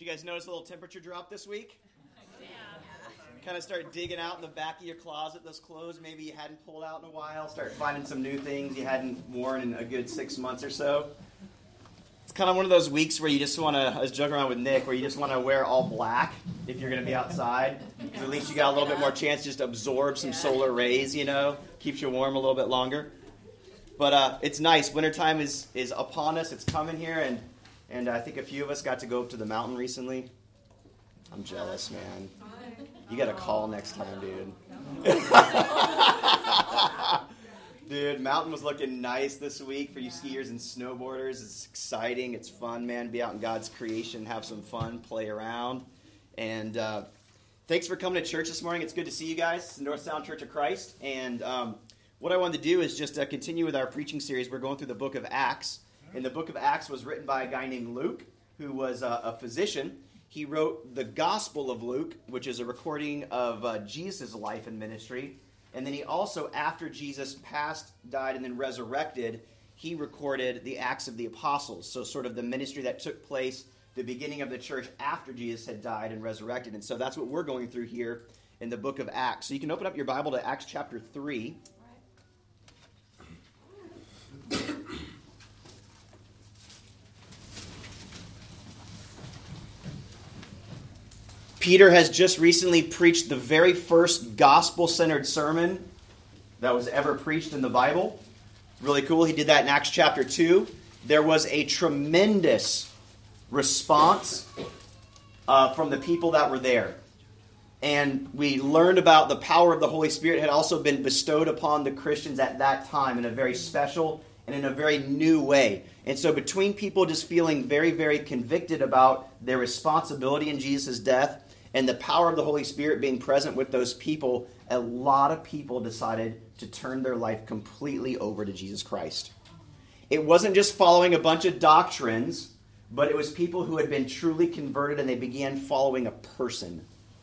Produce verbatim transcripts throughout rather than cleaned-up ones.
you guys notice a little temperature drop this week? Yeah. Kind of start digging out in the back of your closet, those clothes maybe you hadn't pulled out in a while. Start finding some new things you hadn't worn in a good six months or so. It's kind of one of those weeks where you just want to, I was joking around with Nick, where you just want to wear all black if you're going to be outside. Because at least you got a little bit more chance to just absorb some solar rays, you know. Keeps you warm a little bit longer. But uh, it's nice. Wintertime is, is upon us. It's coming here, and And I think a few of us got to go up to the mountain recently. I'm jealous, man. You got a call next time, dude. Dude, mountain was looking nice this week for you skiers and snowboarders. It's exciting. It's fun, man. Be out in God's creation, have some fun, play around. And uh, thanks for coming to church this morning. It's good to see you guys. It's the North Sound Church of Christ. And um, what I wanted to do is just uh, continue with our preaching series. We're going through the book of Acts. And the book of Acts was written by a guy named Luke, who was a, a physician. He wrote the Gospel of Luke, which is a recording of uh, Jesus' life and ministry. And then he also, after Jesus passed, died, and then resurrected, he recorded the Acts of the Apostles. So sort of the ministry that took place, the beginning of the church after Jesus had died and resurrected. And so that's what we're going through here in the book of Acts. So you can open up your Bible to Acts chapter three. Peter has just recently preached the very first gospel-centered sermon that was ever preached in the Bible. Really cool. He did that in Acts chapter two. There was a tremendous response uh, from the people that were there. And we learned about the power of the Holy Spirit had also been bestowed upon the Christians at that time in a very special and in a very new way. And so between people just feeling very, very convicted about their responsibility in Jesus' death and the power of the Holy Spirit being present with those people, a lot of people decided to turn their life completely over to Jesus Christ. It wasn't just following a bunch of doctrines, but it was people who had been truly converted and they began following a person,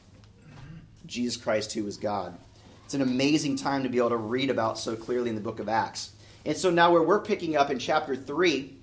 Jesus Christ, who was God. It's an amazing time to be able to read about so clearly in the book of Acts. And so now where we're picking up in chapter three,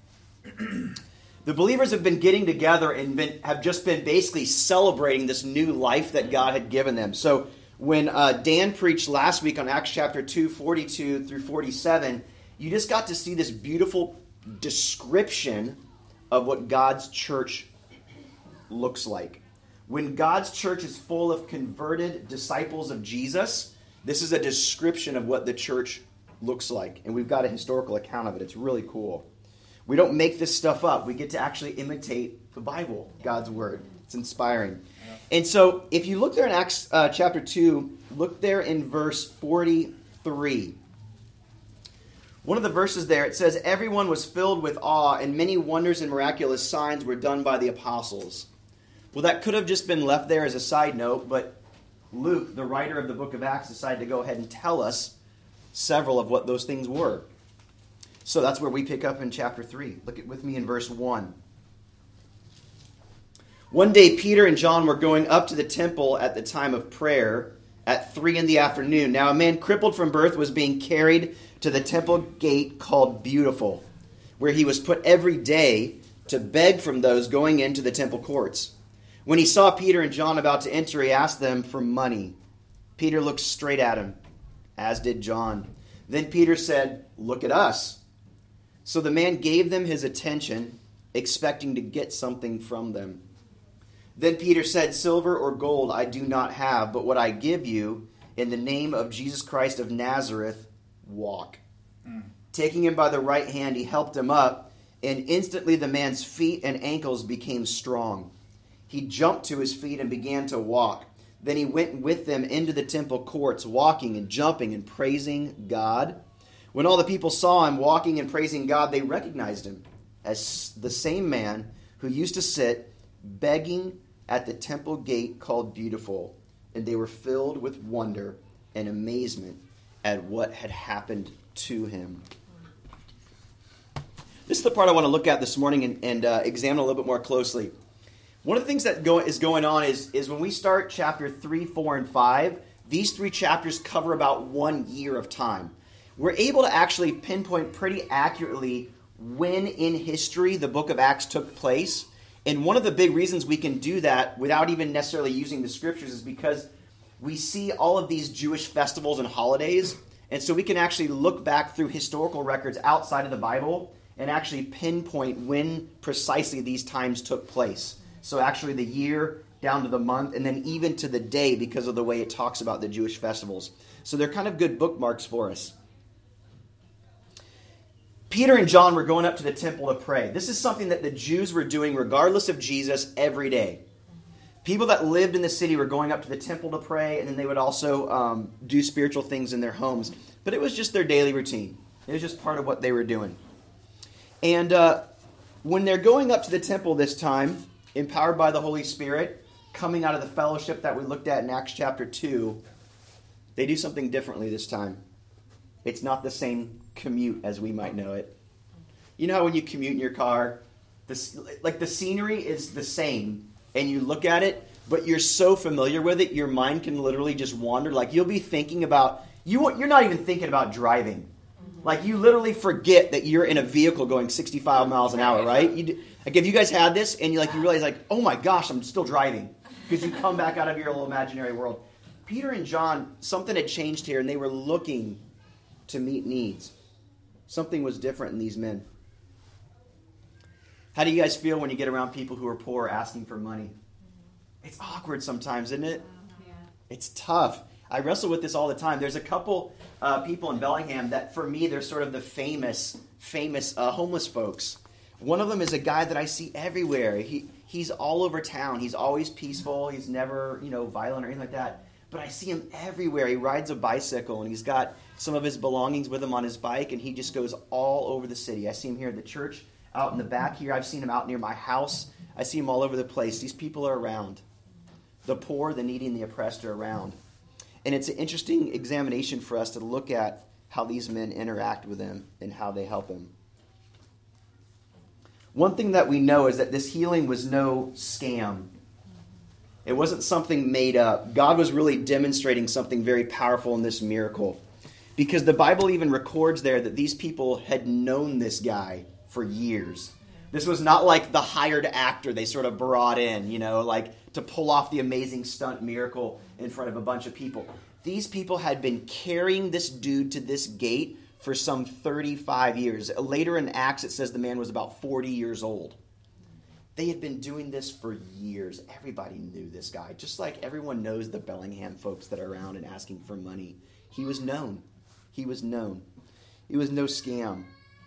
the believers have been getting together and been, have just been basically celebrating this new life that God had given them. So when uh, Dan preached last week on Acts chapter two, forty-two through forty-seven, you just got to see this beautiful description of what God's church looks like. When God's church is full of converted disciples of Jesus, this is a description of what the church looks like. And we've got a historical account of it. It's really cool. We don't make this stuff up. We get to actually imitate the Bible, God's Word. It's inspiring. Yeah. And so if you look there in Acts uh, chapter two, look there in verse forty-three. One of the verses there, it says, "Everyone was filled with awe, and many wonders and miraculous signs were done by the apostles." Well, that could have just been left there as a side note, but Luke, the writer of the book of Acts, decided to go ahead and tell us several of what those things were. So that's where we pick up in chapter three. Look at with me in verse one. "One day Peter and John were going up to the temple at the time of prayer at three in the afternoon. Now a man crippled from birth was being carried to the temple gate called Beautiful, where he was put every day to beg from those going into the temple courts. When he saw Peter and John about to enter, he asked them for money. Peter looked straight at him, as did John. Then Peter said, 'Look at us.' So the man gave them his attention, expecting to get something from them. Then Peter said, 'Silver or gold I do not have, but what I give you, in the name of Jesus Christ of Nazareth, walk.' Mm. Taking him by the right hand, he helped him up, and instantly the man's feet and ankles became strong. He jumped to his feet and began to walk. Then he went with them into the temple courts, walking and jumping and praising God. When all the people saw him walking and praising God, they recognized him as the same man who used to sit begging at the temple gate called Beautiful, and they were filled with wonder and amazement at what had happened to him." This is the part I want to look at this morning and, and uh, examine a little bit more closely. One of the things that go, is going on is, is when we start chapter three, four, and five, these three chapters cover about one year of time. We're able to actually pinpoint pretty accurately when in history the book of Acts took place. And one of the big reasons we can do that without even necessarily using the scriptures is because we see all of these Jewish festivals and holidays, and so we can actually look back through historical records outside of the Bible and actually pinpoint when precisely these times took place. So actually the year down to the month, and then even to the day because of the way it talks about the Jewish festivals. So they're kind of good bookmarks for us. Peter and John were going up to the temple to pray. This is something that the Jews were doing regardless of Jesus every day. People that lived in the city were going up to the temple to pray, and then they would also um, do spiritual things in their homes. But it was just their daily routine. It was just part of what they were doing. And uh, when they're going up to the temple this time, empowered by the Holy Spirit, coming out of the fellowship that we looked at in Acts chapter two, they do something differently this time. It's not the same commute as we might know it. You know how when you commute in your car, this, like the scenery is the same, and you look at it, but you're so familiar with it, your mind can literally just wander. Like you'll be thinking about, you, you're not even thinking about driving. Like you literally forget that you're in a vehicle going sixty-five miles an hour, right? You do, like if you guys had this and you like you realize like, oh my gosh, I'm still driving, because you come back out of your little imaginary world. Peter and John, something had changed here, and they were looking to meet needs. Something was different in these men. How do you guys feel when you get around people who are poor asking for money? It's awkward sometimes, isn't it? Yeah. It's tough. I wrestle with this all the time. There's a couple uh, people in Bellingham that, for me, they're sort of the famous, famous uh, homeless folks. One of them is a guy that I see everywhere. He he's all over town. He's always peaceful. He's never, you know, violent or anything like that. But I see him everywhere. He rides a bicycle, and he's got some of his belongings with him on his bike, and he just goes all over the city. I see him here at the church, out in the back here. I've seen him out near my house. I see him all over the place. These people are around. The poor, the needy, and the oppressed are around. And it's an interesting examination for us to look at how these men interact with him and how they help him. One thing that we know is that this healing was no scam. It wasn't something made up. God was really demonstrating something very powerful in this miracle. Because the Bible even records there that these people had known this guy for years. This was not like the hired actor they sort of brought in, you know, like to pull off the amazing stunt miracle in front of a bunch of people. These people had been carrying this dude to this gate for some thirty-five years. Later in Acts, it says the man was about forty years old. They had been doing this for years. Everybody knew this guy. Just like everyone knows the Bellingham folks that are around and asking for money. He was known. He was known. It was no scam.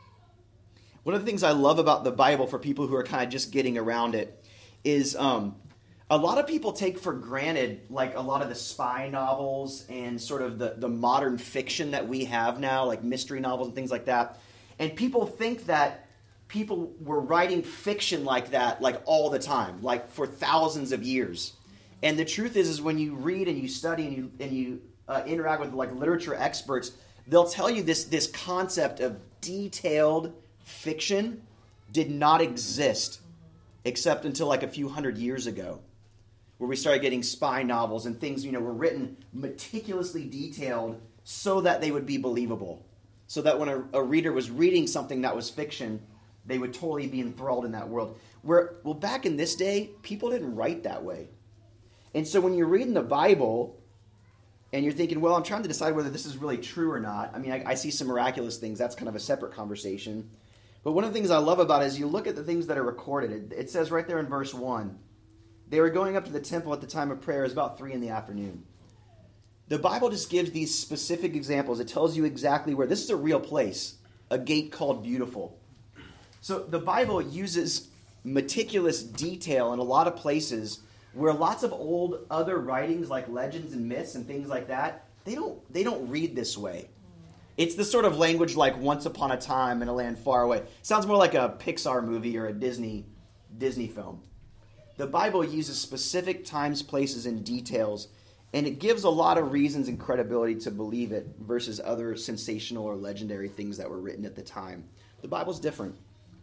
One of the things I love about the Bible for people who are kind of just getting around it is um, a lot of people take for granted like a lot of the spy novels and sort of the, the modern fiction that we have now, like mystery novels and things like that. And people think that people were writing fiction like that like all the time, like for thousands of years. And the truth is, is when you read and you study and you and you uh, interact with like literature experts, they'll tell you this this concept of detailed fiction did not exist except until like a few hundred years ago, where we started getting spy novels and things, you know, were written meticulously detailed so that they would be believable. So that when a, a reader was reading something that was fiction, they would totally be enthralled in that world. Where, well, back in this day, people didn't write that way. And so when you're reading the Bible and you're thinking, well, I'm trying to decide whether this is really true or not. I mean, I, I see some miraculous things. That's kind of a separate conversation. But one of the things I love about it is you look at the things that are recorded. It, it says right there in verse one, they were going up to the temple at the time of prayer. It was about three in the afternoon. The Bible just gives these specific examples. It tells you exactly where. This is a real place, a gate called Beautiful. So the Bible uses meticulous detail in a lot of places where lots of old other writings like legends and myths and things like that, they don't they don't read this way. It's the sort of language like Once Upon a Time in a Land Far Away. Sounds more like a Pixar movie or a Disney Disney film. The Bible uses specific times, places, and details, and it gives a lot of reasons and credibility to believe it versus other sensational or legendary things that were written at the time. The Bible's different.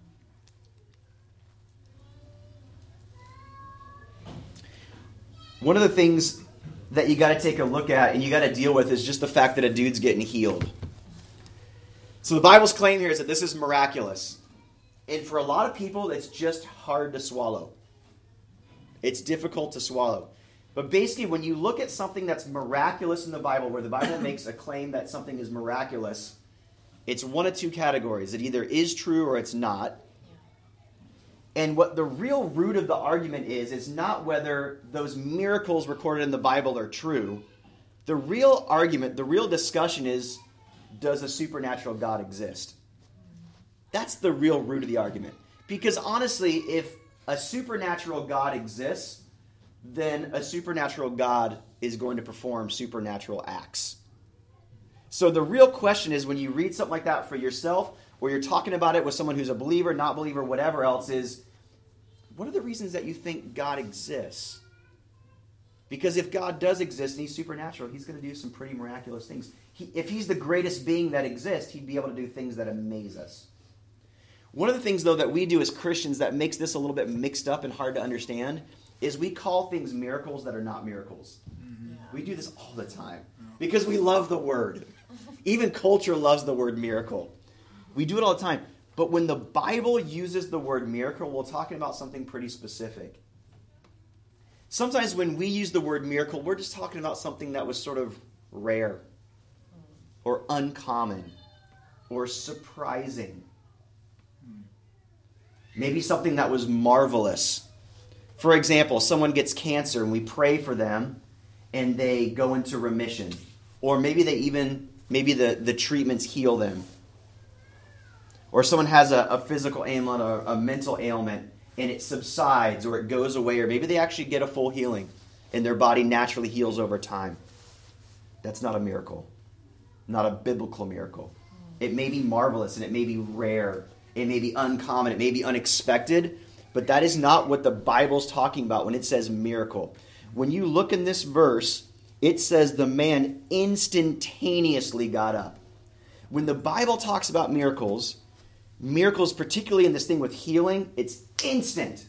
One of the things that you got to take a look at and you got to deal with is just the fact that a dude's getting healed. So the Bible's claim here is that this is miraculous. And for a lot of people, it's just hard to swallow. It's difficult to swallow. But basically, when you look at something that's miraculous in the Bible, where the Bible makes a claim that something is miraculous, it's one of two categories. It either is true or it's not. And what the real root of the argument is, is not whether those miracles recorded in the Bible are true. The real argument, the real discussion is, does a supernatural God exist? That's the real root of the argument. Because honestly, if a supernatural God exists, then a supernatural God is going to perform supernatural acts. So the real question is, when you read something like that for yourself, or you're talking about it with someone who's a believer, not believer, whatever else, is, what are the reasons that you think God exists? Because if God does exist and he's supernatural, he's going to do some pretty miraculous things. He, if he's the greatest being that exists, he'd be able to do things that amaze us. One of the things, though, that we do as Christians that makes this a little bit mixed up and hard to understand is we call things miracles that are not miracles. Mm-hmm. Yeah. We do this all the time because we love the word. Even culture loves the word miracle. We do it all the time. But when the Bible uses the word miracle, we're talking about something pretty specific. Sometimes when we use the word miracle, we're just talking about something that was sort of rare or uncommon or surprising. Maybe something that was marvelous. For example, someone gets cancer and we pray for them and they go into remission. Or maybe they even, maybe the, the treatments heal them. Or someone has a, a physical ailment or a mental ailment and it subsides or it goes away, or maybe they actually get a full healing and their body naturally heals over time. That's not a miracle. Not a biblical miracle. It may be marvelous and it may be rare. It may be uncommon. It may be unexpected. But that is not what the Bible's talking about when it says miracle. When you look in this verse, it says the man instantaneously got up. When the Bible talks about miracles, miracles, particularly in this thing with healing, it's instant.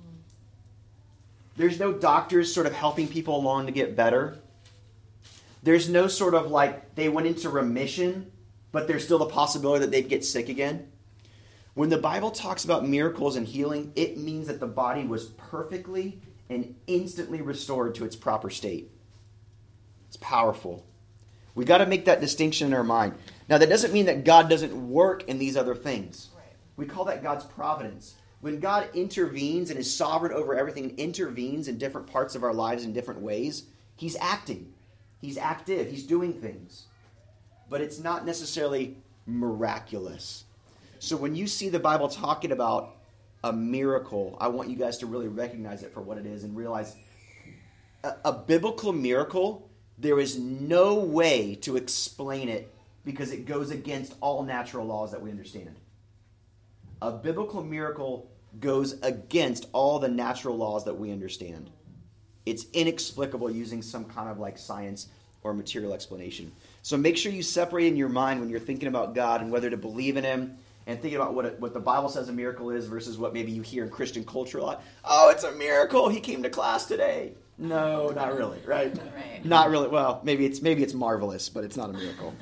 There's no doctors sort of helping people along to get better. There's no sort of like they went into remission, but there's still the possibility that they'd get sick again. When the Bible talks about miracles and healing, it means that the body was perfectly and instantly restored to its proper state. It's powerful. We got to make that distinction in our mind. Now, that doesn't mean that God doesn't work in these other things. Right. We call that God's providence. When God intervenes and is sovereign over everything and intervenes in different parts of our lives in different ways, he's acting. He's active. He's doing things. But it's not necessarily miraculous. So when you see the Bible talking about a miracle, I want you guys to really recognize it for what it is and realize a, a biblical miracle, there is no way to explain it because it goes against all natural laws that we understand. A biblical miracle goes against all the natural laws that we understand. It's inexplicable using some kind of like science or material explanation. So make sure you separate in your mind when you're thinking about God and whether to believe in him and thinking about what it, what the Bible says a miracle is versus what maybe you hear in Christian culture a lot. Oh, it's a miracle. He came to class today. No, not really, right? right? Not really. Well, maybe it's maybe it's marvelous, but it's not a miracle.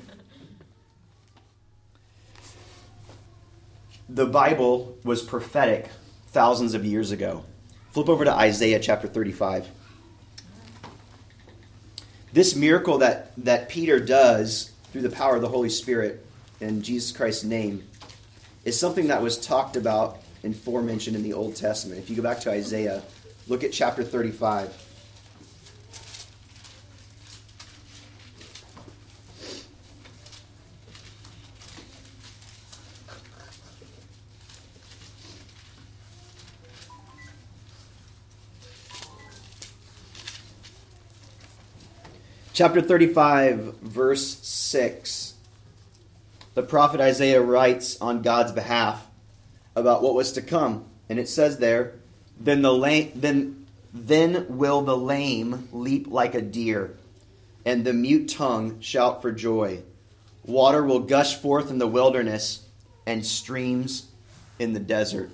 The Bible was prophetic thousands of years ago. Flip over to Isaiah chapter thirty-five. This miracle that, that Peter does through the power of the Holy Spirit in Jesus Christ's name is something that was talked about and forementioned in the Old Testament. If you go back to Isaiah, look at chapter thirty-five. Chapter thirty-five, verse six. The prophet Isaiah writes on God's behalf about what was to come. And it says there, then the lame, then, then will the lame leap like a deer, and the mute tongue shout for joy. Water will gush forth in the wilderness, and streams in the desert.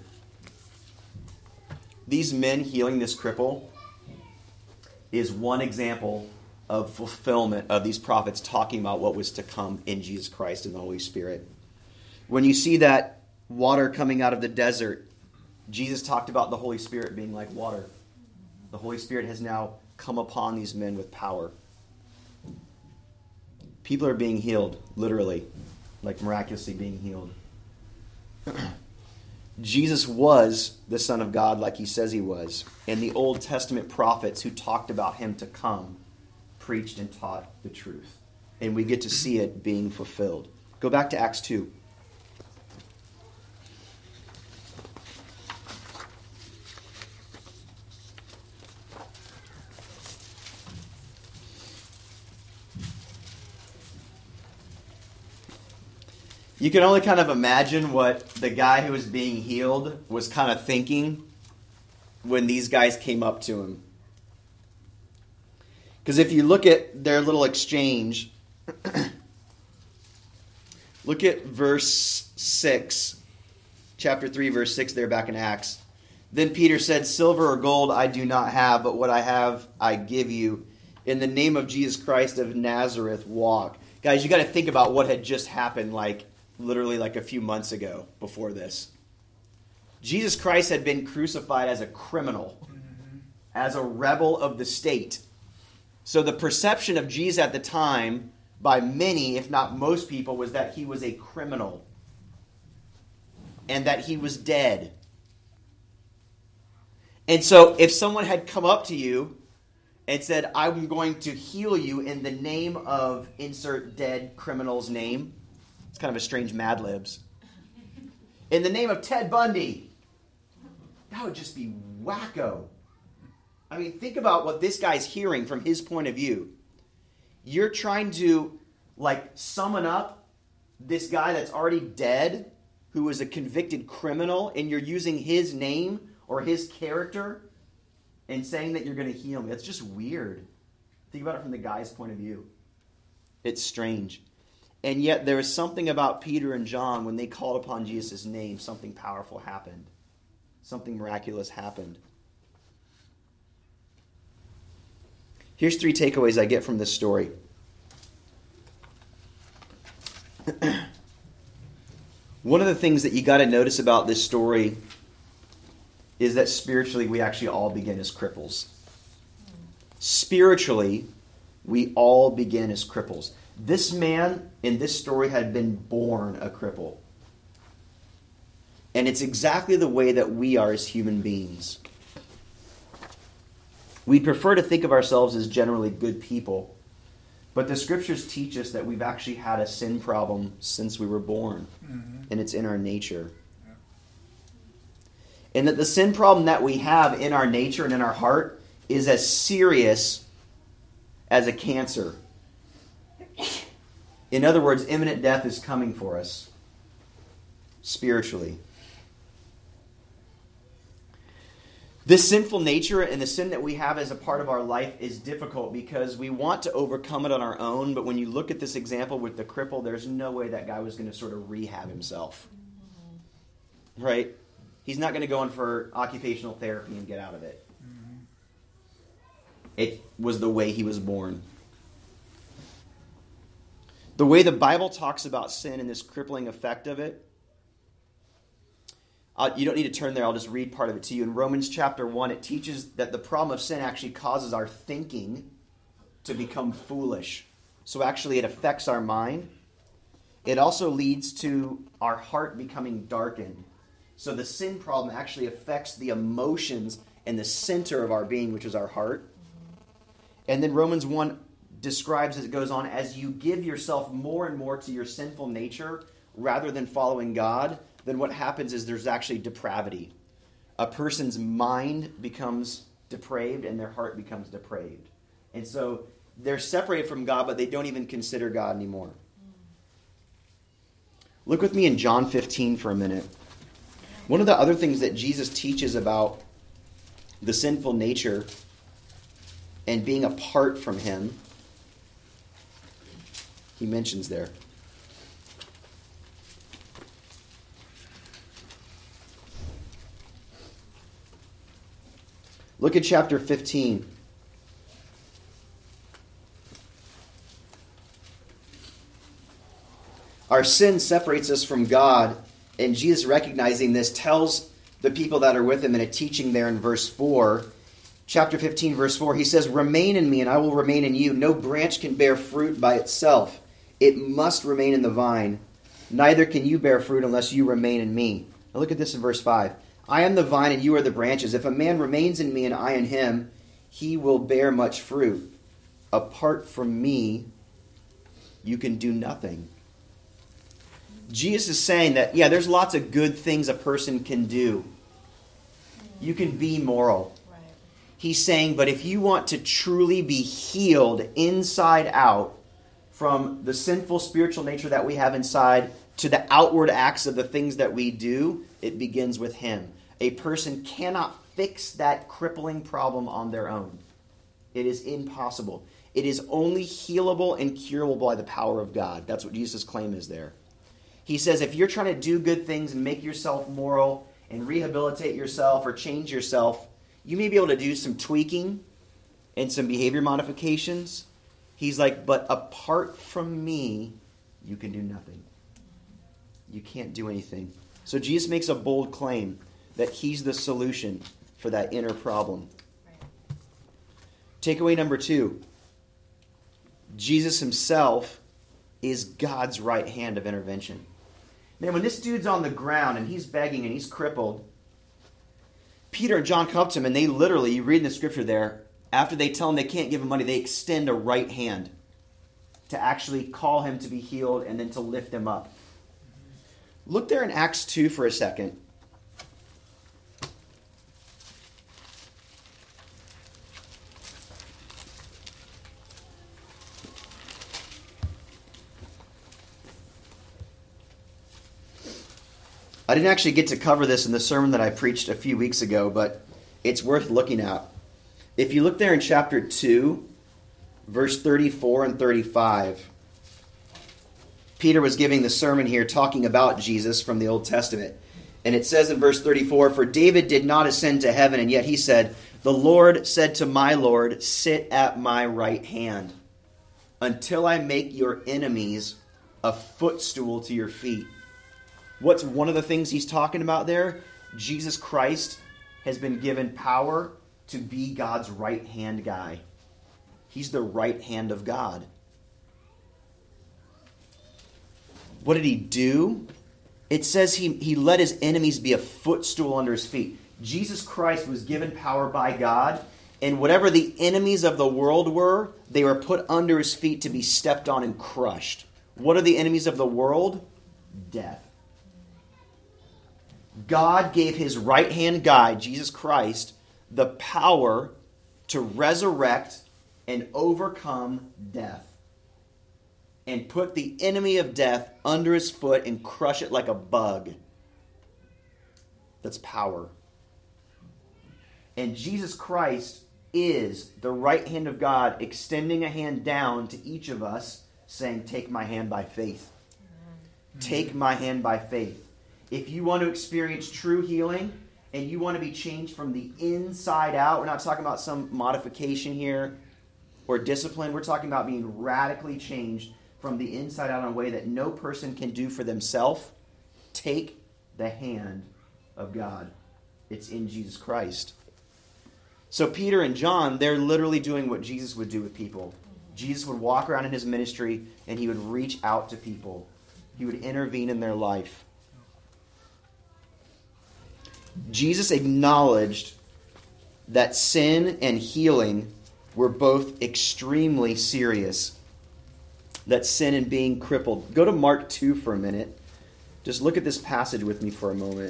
These men healing this cripple is one example of fulfillment of these prophets talking about what was to come in Jesus Christ and the Holy Spirit. When you see that water coming out of the desert, Jesus talked about the Holy Spirit being like water. The Holy Spirit has now come upon these men with power. People are being healed, literally, like miraculously being healed. Jesus was the Son of God like he says he was. And the Old Testament prophets who talked about him to come preached and taught the truth. And we get to see it being fulfilled. Go back to Acts two. You can only kind of imagine what the guy who was being healed was kind of thinking when these guys came up to him. Because if you look at their little exchange, look at verse six, chapter three, verse six there back in Acts. Then Peter said, "Silver or gold I do not have, but what I have I give you. In the name of Jesus Christ of Nazareth, walk." Guys, you got to think about what had just happened like literally like a few months ago before this. Jesus Christ had been crucified as a criminal, mm-hmm. as a rebel of the state. So the perception of Jesus at the time by many, if not most people, was that he was a criminal and that he was dead. And so if someone had come up to you and said, "I'm going to heal you in the name of," insert dead criminal's name. It's kind of a strange Mad Libs. "In the name of Ted Bundy." That would just be wacko. I mean, think about what this guy's hearing from his point of view. You're trying to, like, summon up this guy that's already dead, who is a convicted criminal, and you're using his name or his character and saying that you're going to heal him. That's just weird. Think about it from the guy's point of view. It's strange. And yet there was something about Peter and John when they called upon Jesus' name, something powerful happened. Something miraculous happened. Here's three takeaways I get from this story. One of the things that you got to notice about this story is that spiritually we actually all begin as cripples. Spiritually, we all begin as cripples. This man in this story had been born a cripple. And it's exactly the way that we are as human beings. We prefer to think of ourselves as generally good people. But the scriptures teach us that we've actually had a sin problem since we were born. Mm-hmm. And it's in our nature. Yeah. And that the sin problem that we have in our nature and in our heart is as serious as a cancer. In other words, imminent death is coming for us spiritually. This sinful nature and the sin that we have as a part of our life is difficult because we want to overcome it on our own, but when you look at this example with the cripple, there's no way that guy was going to sort of rehab himself. Right? He's not going to go in for occupational therapy and get out of it. It was the way he was born. The way the Bible talks about sin and this crippling effect of it, uh, you don't need to turn there, I'll just read part of it to you. In Romans chapter one, it teaches that the problem of sin actually causes our thinking to become foolish. So actually it affects our mind. It also leads to our heart becoming darkened. So the sin problem actually affects the emotions and the center of our being, which is our heart. And then Romans one describes, as it goes on, as you give yourself more and more to your sinful nature rather than following God, then what happens is there's actually depravity. A person's mind becomes depraved and their heart becomes depraved. And so they're separated from God, but they don't even consider God anymore. Look with me in John fifteen for a minute. One of the other things that Jesus teaches about the sinful nature and being apart from him, he mentions there. Look at chapter fifteen. Our sin separates us from God, and Jesus, recognizing this, tells the people that are with him in a teaching there in verse four, chapter fifteen, verse four, he says, "Remain in me, and I will remain in you. No branch can bear fruit by itself. It must remain in the vine. Neither can you bear fruit unless you remain in me." Now look at this in verse five. "I am the vine, and you are the branches. If a man remains in me, and I in him, he will bear much fruit. Apart from me, you can do nothing." Jesus is saying that, yeah, there's lots of good things a person can do. You can be moral. Right. He's saying, but if you want to truly be healed inside out from the sinful spiritual nature that we have inside to the outward acts of the things that we do, it begins with him. A person cannot fix that crippling problem on their own. It is impossible. It is only healable and curable by the power of God. That's what Jesus' claim is there. He says if you're trying to do good things and make yourself moral and rehabilitate yourself or change yourself, you may be able to do some tweaking and some behavior modifications. He's like, but apart from me, you can do nothing. You can't do anything. So Jesus makes a bold claim that he's the solution for that inner problem. Right. Takeaway number two. Jesus himself is God's right hand of intervention. Man, when this dude's on the ground and he's begging and he's crippled, Peter and John come up to him and they literally, you read in the scripture there, after they tell him they can't give him money, they extend a right hand to actually call him to be healed and then to lift him up. Look there in Acts two for a second. I didn't actually get to cover this in the sermon that I preached a few weeks ago, but it's worth looking at. If you look there in chapter two, verse thirty-four and thirty-five, Peter was giving the sermon here talking about Jesus from the Old Testament. And it says in verse thirty-four, "For David did not ascend to heaven, and yet he said, 'The Lord said to my Lord, sit at my right hand, until I make your enemies a footstool to your feet.'" What's one of the things he's talking about there? Jesus Christ has been given power to be God's right-hand guy. He's the right hand of God. What did he do? It says he, he let his enemies be a footstool under his feet. Jesus Christ was given power by God, and whatever the enemies of the world were, they were put under his feet to be stepped on and crushed. What are the enemies of the world? Death. God gave his right-hand guy, Jesus Christ, the power to resurrect and overcome death. And put the enemy of death under his foot and crush it like a bug. That's power. And Jesus Christ is the right hand of God extending a hand down to each of us, saying, take my hand by faith. Take my hand by faith. If you want to experience true healing and you want to be changed from the inside out, we're not talking about some modification here or discipline. We're talking about being radically changed from the inside out in a way that no person can do for themselves. Take the hand of God. It's in Jesus Christ. So Peter and John, they're literally doing what Jesus would do with people. Jesus would walk around in his ministry and he would reach out to people. He would intervene in their life. Jesus acknowledged that sin and healing were both extremely serious. That sin and being crippled. Go to Mark two for a minute. Just look at this passage with me for a moment.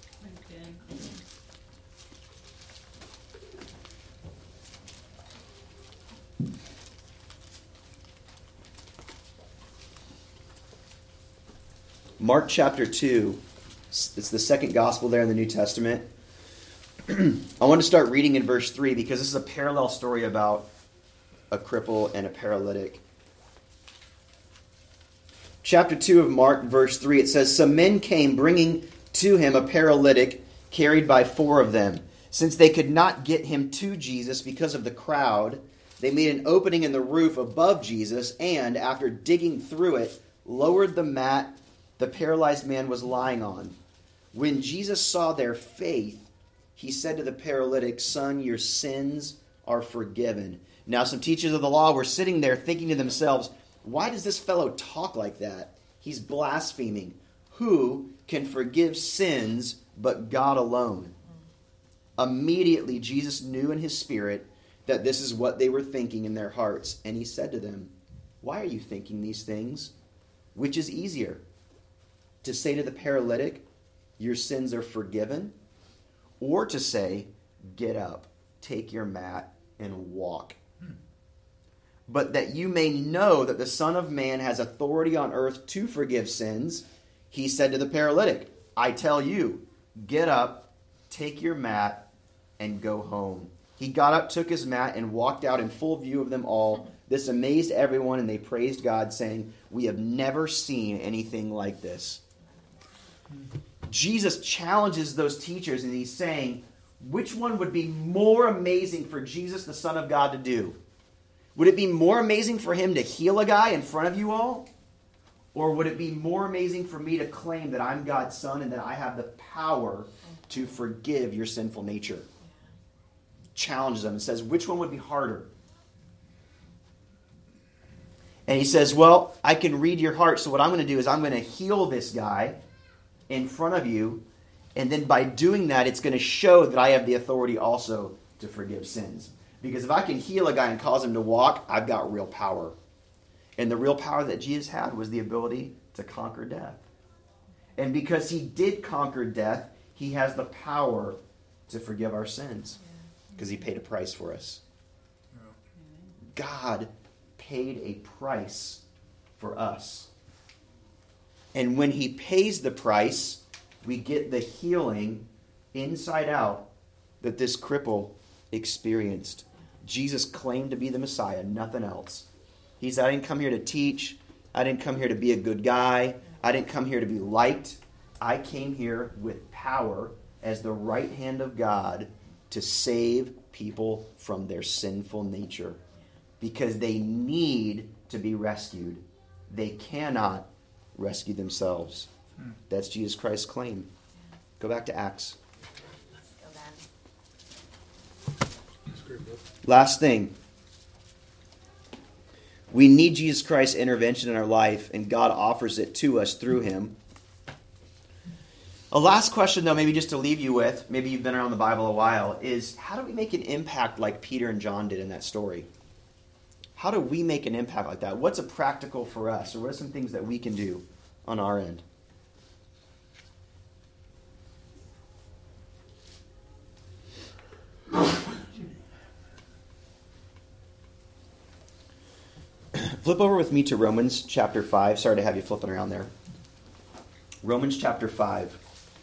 Mark chapter two. It's the second gospel there in the New Testament. I want to start reading in verse three because this is a parallel story about a cripple and a paralytic. Chapter two of Mark, verse three, it says, "Some men came bringing to him a paralytic carried by four of them. Since they could not get him to Jesus because of the crowd, they made an opening in the roof above Jesus and, after digging through it, lowered the mat the paralyzed man was lying on. When Jesus saw their faith, he said to the paralytic, "Son, your sins are forgiven." Now some teachers of the law were sitting there thinking to themselves, "Why does this fellow talk like that? He's blaspheming. Who can forgive sins but God alone?" Immediately Jesus knew in his spirit that this is what they were thinking in their hearts. And he said to them, "Why are you thinking these things? Which is easier, to say to the paralytic, 'Your sins are forgiven,' or to say, 'Get up, take your mat, and walk'? But that you may know that the Son of Man has authority on earth to forgive sins," he said to the paralytic, "I tell you, get up, take your mat, and go home." He got up, took his mat, and walked out in full view of them all. This amazed everyone, and they praised God, saying, "We have never seen anything like this." Jesus challenges those teachers, and he's saying, which one would be more amazing for Jesus, the Son of God, to do? Would it be more amazing for him to heal a guy in front of you all? Or would it be more amazing for me to claim that I'm God's Son and that I have the power to forgive your sinful nature? Challenges them and says, which one would be harder? And he says, well, I can read your heart, so what I'm going to do is I'm going to heal this guy in front of you, and then by doing that, it's going to show that I have the authority also to forgive sins. Because if I can heal a guy and cause him to walk, I've got real power. And the real power that Jesus had was the ability to conquer death. And because he did conquer death, he has the power to forgive our sins. Because he paid a price for us. God paid a price for us. And when he pays the price, we get the healing inside out that this cripple experienced. Jesus claimed to be the Messiah, nothing else. He said, I didn't come here to teach. I didn't come here to be a good guy. I didn't come here to be liked. I came here with power as the right hand of God to save people from their sinful nature. Because they need to be rescued. They cannot rescue themselves. Hmm. That's Jesus Christ's claim. Go back to Acts. Last thing. We need Jesus Christ's intervention in our life, and God offers it to us through him. A last question, though, maybe just to leave you with, maybe you've been around the Bible a while, is how do we make an impact like Peter and John did in that story? How do we make an impact like that? What's a practical for us, or what are some things that we can do on our end? Flip over with me to Romans chapter five. Sorry to have you flipping around there. Romans chapter five.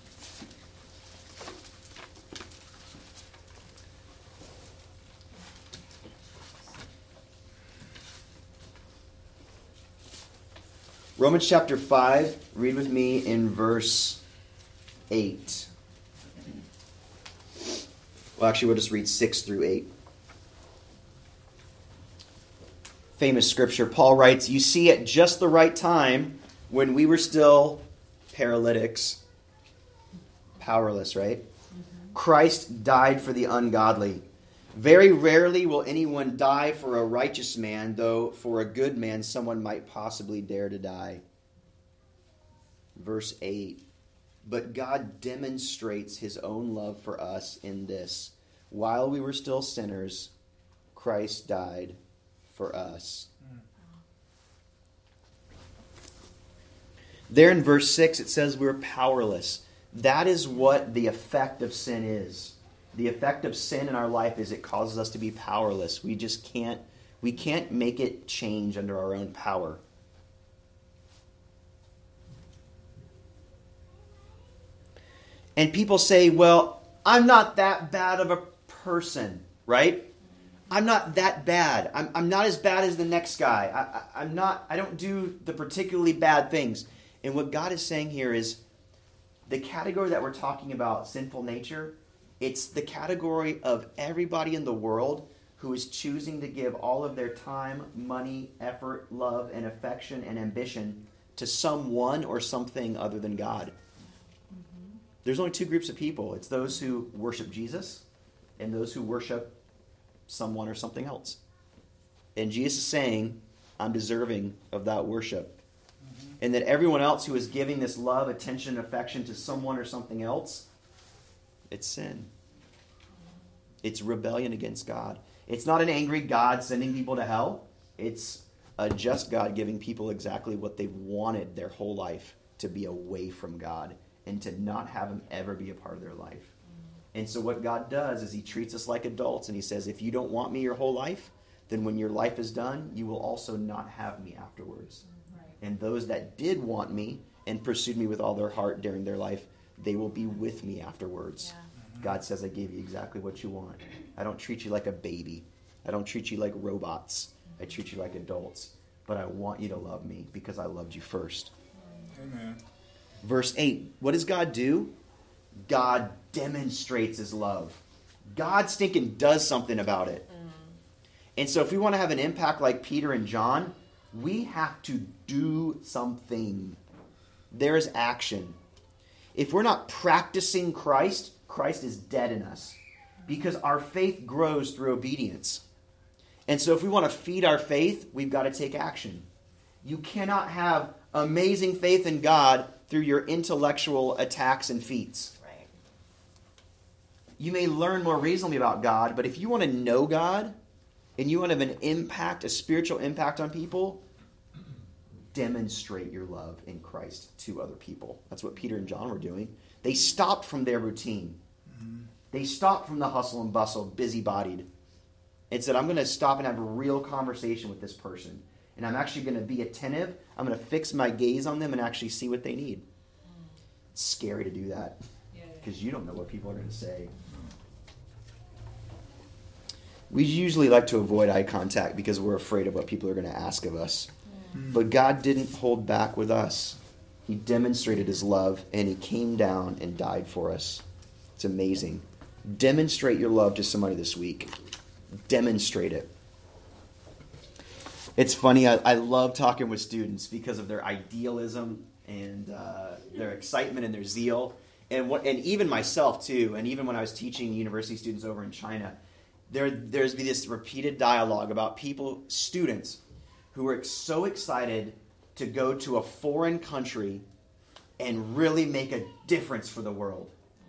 Romans chapter five, read with me in verse eight. Well, actually, we'll just read six through eight. Famous scripture, Paul writes, "You see, at just the right time, when we were still paralytics," powerless, right? Mm-hmm. "Christ died for the ungodly. Very rarely will anyone die for a righteous man, though for a good man someone might possibly dare to die." Verse eight, "But God demonstrates his own love for us in this: while we were still sinners, Christ died for us." There in verse six it says we're powerless. That is what the effect of sin is. The effect of sin in our life is it causes us to be powerless. We just can't, we can't make it change under our own power. And people say, well, I'm not that bad of a person, right? I'm not that bad. I'm, I'm not as bad as the next guy. I, I, I'm not, I don't do the particularly bad things. And what God is saying here is the category that we're talking about, sinful nature, it's the category of everybody in the world who is choosing to give all of their time, money, effort, love, and affection and ambition to someone or something other than God. Mm-hmm. There's only two groups of people. It's those who worship Jesus and those who worship someone or something else. And Jesus is saying, I'm deserving of that worship. Mm-hmm. And that everyone else who is giving this love, attention, affection to someone or something else, it's sin. It's rebellion against God. It's not an angry God sending people to hell. It's a just God giving people exactly what they've wanted their whole life, to be away from God and to not have him ever be a part of their life. And so what God does is he treats us like adults, and he says, if you don't want me your whole life, then when your life is done, you will also not have me afterwards. Right. And those that did want me and pursued me with all their heart during their life, they will be with me afterwards. Yeah. God says, I gave you exactly what you want. I don't treat you like a baby. I don't treat you like robots. I treat you like adults. But I want you to love me because I loved you first. Amen. Verse eight, what does God do? God demonstrates his love. God stinking does something about it. Mm. And so if we want to have an impact like Peter and John, we have to do something. There is action. If we're not practicing Christ, Christ is dead in us, because our faith grows through obedience. And so if we want to feed our faith, we've got to take action. You cannot have amazing faith in God through your intellectual attacks and feats. Right. You may learn more reasonably about God, but if you want to know God and you want to have an impact, a spiritual impact on people, demonstrate your love in Christ to other people. That's what Peter and John were doing. They stopped from their routine. Mm-hmm. They stopped from the hustle and bustle, busybodied, and said, I'm going to stop and have a real conversation with this person. And I'm actually going to be attentive. I'm going to fix my gaze on them and actually see what they need. It's scary to do that because you don't know what people are going to say. We usually like to avoid eye contact because we're afraid of what people are going to ask of us. Mm. But God didn't hold back with us. He demonstrated his love, and he came down and died for us. It's amazing. Demonstrate your love to somebody this week. Demonstrate it. It's funny, I, I love talking with students because of their idealism and uh, their excitement and their zeal. And what, and even myself too, and even when I was teaching university students over in China, there there's been this repeated dialogue about people, students, who are so excited to go to a foreign country and really make a difference for the world.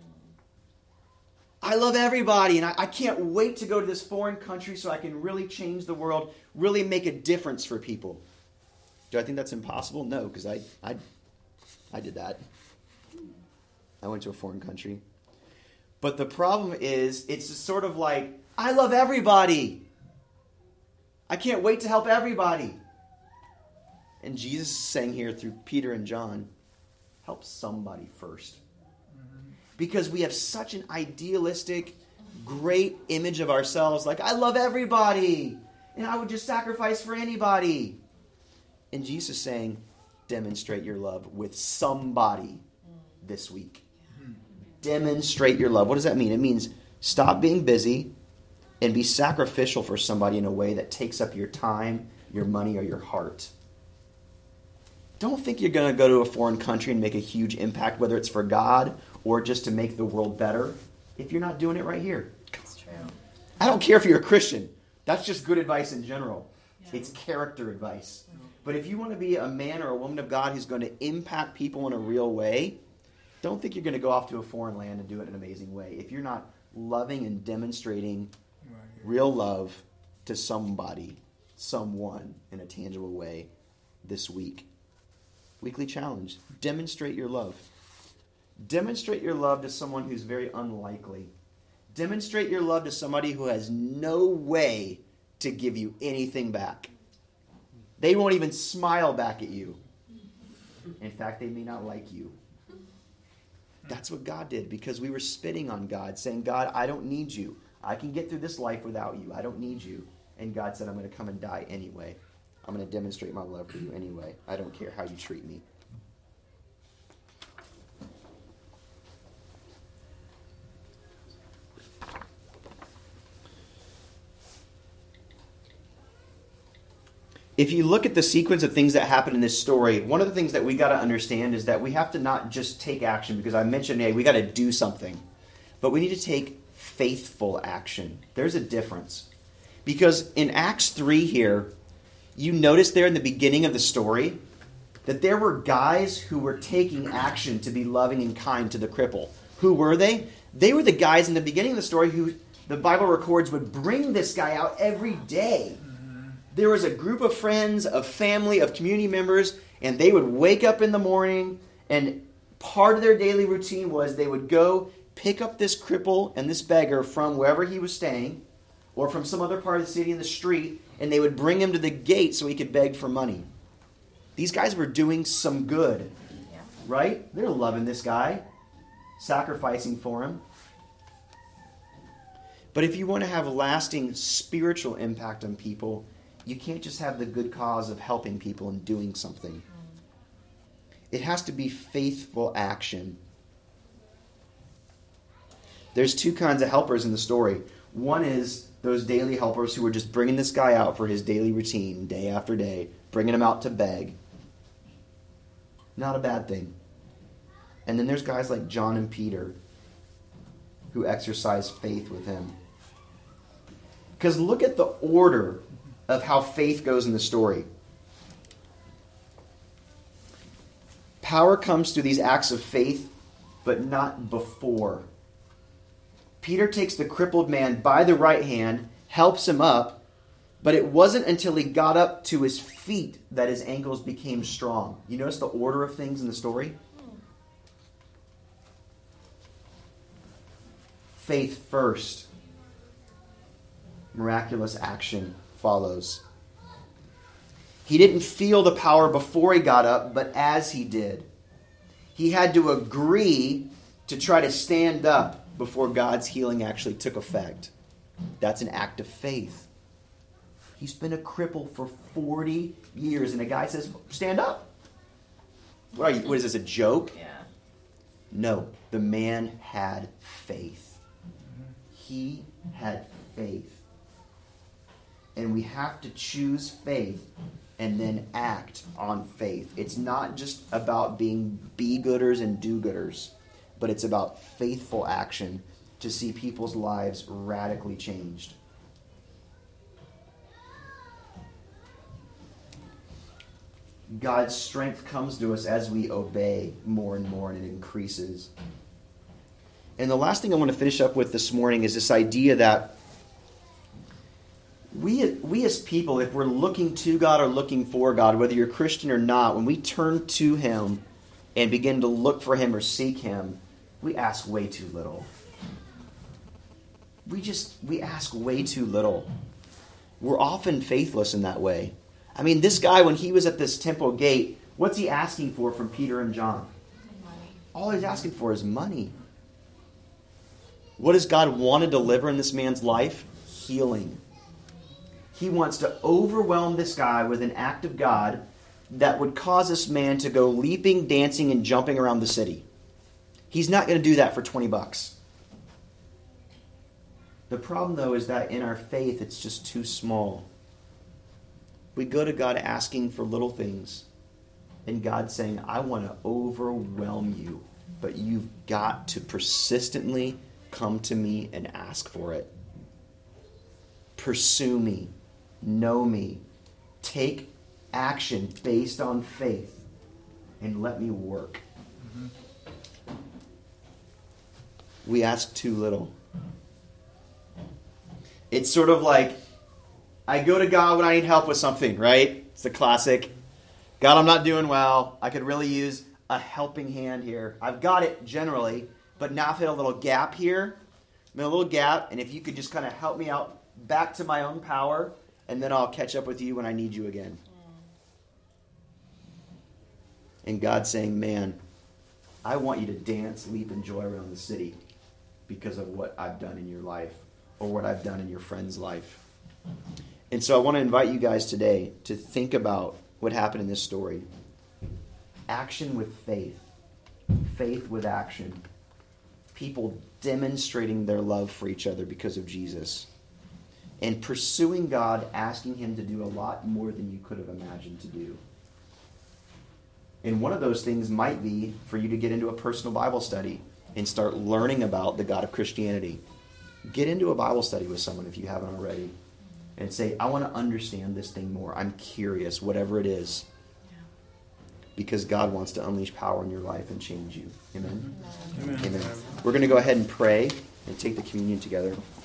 I love everybody, and I, I can't wait to go to this foreign country so I can really change the world, really make a difference for people. Do I think that's impossible? No, because I, I, I did that. I went to a foreign country. But the problem is, it's just sort of like, I love everybody. I can't wait to help everybody. And Jesus is saying here through Peter and John, help somebody first. Because we have such an idealistic, great image of ourselves. Like, I love everybody. And I would just sacrifice for anybody. And Jesus is saying, demonstrate your love with somebody this week. Demonstrate your love. What does that mean? It means stop being busy and be sacrificial for somebody in a way that takes up your time, your money, or your heart. Don't think you're going to go to a foreign country and make a huge impact, whether it's for God or just to make the world better, if you're not doing it right here. That's true. I don't care if you're a Christian. That's just good advice in general. Yeah. It's character advice. Mm-hmm. But if you want to be a man or a woman of God who's going to impact people in a real way, don't think you're going to go off to a foreign land and do it in an amazing way. If you're not loving and demonstrating right. real love to somebody, someone, in a tangible way this week. Weekly challenge. Demonstrate your love. Demonstrate your love to someone who's very unlikely. Demonstrate your love to somebody who has no way to give you anything back. They won't even smile back at you. In fact, they may not like you. That's what God did, because we were spitting on God, saying, God, I don't need you. I can get through this life without you. I don't need you. And God said, I'm going to come and die anyway. I'm going to demonstrate my love for you anyway. I don't care how you treat me. if you look at the sequence of things that happen in this story, one of the things that we got to understand is that we have to not just take action, because I mentioned, hey, we got to do something, but we need to take faithful action. There's a difference. Because in Acts three here, you notice there in the beginning of the story that there were guys who were taking action to be loving and kind to the cripple. Who were they? They were the guys in the beginning of the story who the Bible records would bring this guy out every day. There was a group of friends, of family, of community members, and they would wake up in the morning, and part of their daily routine was they would go pick up this cripple and this beggar from wherever he was staying, or from some other part of the city in the street, and they would bring him to the gate so he could beg for money. These guys were doing some good, Yeah. right? They're loving this guy, sacrificing for him. But if you want to have lasting spiritual impact on people, you can't just have the good cause of helping people and doing something. It has to be faithful action. There's two kinds of helpers in the story. One is those daily helpers who are just bringing this guy out for his daily routine, day after day, bringing him out to beg. Not a bad thing. And then there's guys like John and Peter who exercise faith with him. Because look at the order of how faith goes in the story. Power comes through these acts of faith, but not before. Peter takes the crippled man by the right hand, helps him up, but it wasn't until he got up to his feet that his ankles became strong. You notice the order of things in the story? Faith first. Miraculous action follows. He didn't feel the power before he got up, but as he did. He had to agree to try to stand up before God's healing actually took effect. That's an act of faith. He's been a cripple for forty years, and a guy says, stand up. What, are you, what is this, a joke? Yeah. No, the man had faith. He had faith. And we have to choose faith and then act on faith. It's not just about being be-gooders and do-gooders, but it's about faithful action to see people's lives radically changed. God's strength comes to us as we obey more and more, and it increases. And the last thing I want to finish up with this morning is this idea that we, we as people, if we're looking to God or looking for God, whether you're Christian or not, when we turn to Him and begin to look for Him or seek Him, we ask way too little. We just, we ask way too little. We're often faithless in that way. I mean, this guy, when he was at this temple gate, what's he asking for from Peter and John? Money. All he's asking for is money. What does God want to deliver in this man's life? Healing. He wants to overwhelm this guy with an act of God that would cause this man to go leaping, dancing, and jumping around the city. He's not going to do that for twenty bucks. The problem, though, is that in our faith, it's just too small. We go to God asking for little things, and God saying, I want to overwhelm you, but you've got to persistently come to me and ask for it. Pursue me. Know me. Take action based on faith, and let me work. Mm-hmm. We ask too little. It's sort of like, I go to God when I need help with something, right? It's the classic. God, I'm not doing well. I could really use a helping hand here. I've got it generally, but now I've hit a little gap here. I'm in a little gap, and if you could just kind of help me out back to my own power, and then I'll catch up with you when I need you again. And God's saying, man, I want you to dance, leap, and joy around the city because of what I've done in your life or what I've done in your friend's life. And so I want to invite you guys today to think about what happened in this story. Action with faith. Faith with action. People demonstrating their love for each other because of Jesus. and pursuing God, asking him to do a lot more than you could have imagined to do. And one of those things might be for you to get into a personal Bible study and start learning about the God of Christianity. Get into a Bible study with someone if you haven't already. And say, I want to understand this thing more. I'm curious, whatever it is. Because God wants to unleash power in your life and change you. Amen? Amen. Amen. We're going to go ahead and pray and take the communion together.